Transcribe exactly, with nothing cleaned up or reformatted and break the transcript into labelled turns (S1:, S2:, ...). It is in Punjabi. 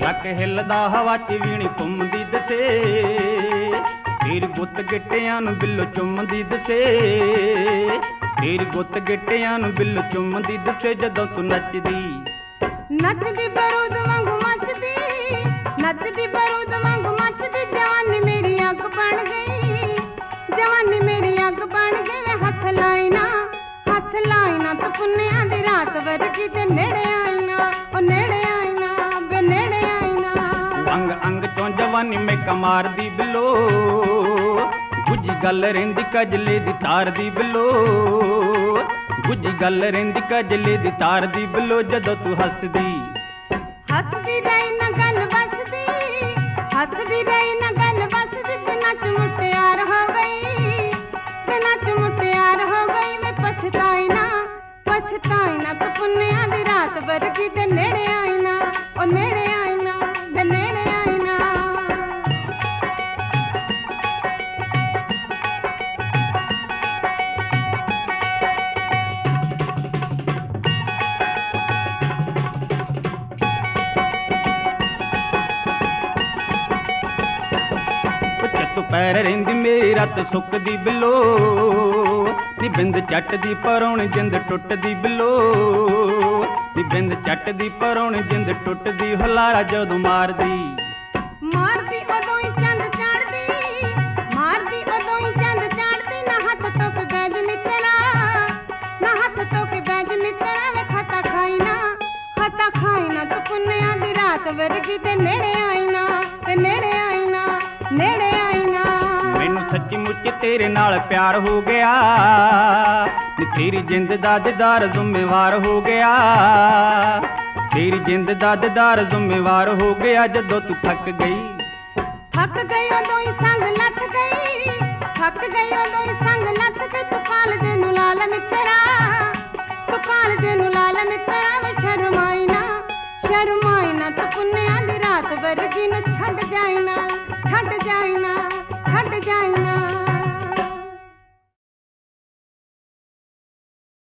S1: ਟਰੱਕ ਹਿੱਲਦਾ ਹਵਾ ਚ ਵੀਣੀ ਘੁੰਮਦੀ ਦਿਸੇ, ਤੇਰੀ ਗੁੱਤ ਗਿੱਟਿਆਂ ਨੂੰ ਬਿੱਲੋ ਚੁੰਮਦੀ ਦਿਸੇ, ਤੇਰੀ ਗੁੱਤ ਗਿੱਟਿਆਂ ਨੂੰ ਬਿੱਲੋ ਚੁੰਮਦੀ ਦਿਸੇ। ਜਦੋਂ ਤੂੰ ਨੱਚਦੀ
S2: ਨੱਚਦੀ ਬਰੂਦ ਵਾਂਗੂ ਮੱਚਦੀ, ਨੱਚਦੀ ਬਰੂਦ ਵਾਂਗੂ ਮੱਚਦੀ, ਜਵਾਨੀ ਮੇਰੀ ਅੱਗ ਬਣ ਗਈ, ਜਵਾਨੀ ਮੇਰੀ ਅੱਗ ਬਣ ਗਈ। ਵੇ ਹੱਥ ਲਾਈ ਨਾ, ਹੱਥ ਲਾਈ ਨਾ ਤੂੰ ਪੁੰਨਿਆਂ ਦੀ ਰਾਤ ਵਰਗੀ, ਤੇ ਨੇੜੇ ਆਈ ਨਾ, ਉਹ ਨੇੜੇ ਆਈ ਨਾ, ਵੇ ਨੇੜੇ ਆਈ ਨਾ।
S1: ਅੰਗ ਅੰਗ ਚੋਂ ਜਵਾਨੀ ਮੈਕਾਂ ਮਾਰਦੀ ਬਿੱਲੋ, ਗੁੱਜੀ ਗੱਲ ਰਹਿੰਦੀ ਕਜਲੇ ਦੀ ਤਾਰ ਦੀ ਬਿੱਲੋ, ਗੁੱਜੀ ਗੱਲ ਰਹਿੰਦੀ ਕਜਲੇ ਦੀ ਤਾਰ ਦੀ ਬਿੱਲੋ। ਜਦੋਂ ਤੂੰ ਹੱਸਦੀ
S2: ਹੱਸਦੀ ਰਹੀ ਨਾ ਗੱਲ ਬਸਦੀ, ਹੱਸਦੀ ਰਹੀ ਨਾ ਗੱਲ ਬਸਦੀ, ਤੇ ਨੱਚ ਮੁਟਿਆਰ ਹੋ ਗਈ, ਤੇ ਨੱਚ ਮੁਟਿਆਰ ਹੋ ਗਈ। ਵੇ ਪਛਤਾਈ ਨਾ, ਪਛਤਾਈ ਨਾ ਤੂੰ ਪੁੰਨਿਆਂ ਦੀ ਰਾਤ ਵਰਗੀ, ਤੇ ਨੇੜੇ ਆਈ ਨਾ, ਉਹ ਨੇੜੇ ਆਈ ਨਾ, ਵੇ ਨੇੜੇ ਆਈ ਨਾ।
S1: ਪੈਰ ਰਹਿੰਦੀ ਮੇਰੀ ਰਾਤ ਸੁੱਕਦੀ ਬਿੱਲੋ, ਨੀ ਬਿੰਦ ਚੱਟਦੀ ਪਰੌਣ ਜਿੰਦ ਟੁੱਟਦੀ ਬਿੱਲੋ, ਨੀ ਬਿੰਦ ਚੱਟਦੀ ਪਰੌਣ ਜਿੰਦ ਟੁੱਟਦੀ। ਹੁਲਾਰਾ ਜਦੋਂ ਮਾਰਦੀ
S2: ਮਾਰਦੀ ਉਦੋਂ ਹੀ ਚੰਦ ਚੜ੍ਹਦੀ, ਮਾਰਦੀ ਉਦੋਂ ਹੀ ਚੰਦ ਚੜ੍ਹਦੀ। ਨਾ ਹੱਥ ਤੋਂ ਕੇ ਬੈਜ ਨਿਕਲਾ, ਨਾ ਹੱਥ ਤੋਂ ਕੇ ਬੈਜ ਨਿਕਲਾ। ਵੇ ਖਤਾ ਖਾਈ ਨਾ, ਖਤਾ ਖਾਈ ਨਾ ਤੂੰ ਪੁੰਨਿਆਂ ਦੀ ਰਾਤ ਵਰਗੀ, ਤੇ ਨੇੜੇ ਆਈ ਨਾ, ਤੇ ਨੇੜੇ ਆਈ ਨਾ, ਨੇੜੇ ਆਈ ਨਾ।
S1: ਮੈਨੂੰ ਸੱਚੀ ਮੁੱਚ ਤੇਰੇ ਨਾਲ ਪਿਆਰ ਹੋ ਗਿਆ, ਨੀ ਤੇਰੀ ਜਿੰਦ ਦਾ ਦੀਦਾਰ ਜ਼ਿੰਮੇਵਾਰ ਹੋ ਗਿਆ, ਤੇਰੀ ਜਿੰਦ ਦਾ ਦੀਦਾਰ ਜ਼ਿੰਮੇਵਾਰ ਹੋ ਗਿਆ। ਜਦੋਂ ਤੂੰ ਥੱਕ ਗਈ
S2: ਥੱਕ ਗਈ ਉਦੋਂ ਹੀ ਸੰਗ ਲੱਥ ਗਈ, ਥੱਕ ਗਈ ਉਦੋਂ ਹੀ ਸੰਗ ਲੱਥ ਗਈ। ਤੂੰ ਕਾਲਜੇ ਨੂੰ ਲਾਲ ਮਿੱਤਰਾ, ਤੂੰ ਕਾਲਜੇ ਨੂੰ ਲਾਲ ਮਿੱਤਰਾ। ਵੇ ਸ਼ਰਮਾਈ ਨਾ, ਸ਼ਰਮਾਈ ਨਾ ਤੂੰ ਪੁੰਨਿਆਂ ਦੀ ਰਾਤ ਵਰਗੀ, ਨੂੰ ਛੱਡ ਜਾਈ ਨਾ, ਛੱਡ ਜਾਈ ਨਾ, ਛੱਡ ਜਾਈ ਨਾ।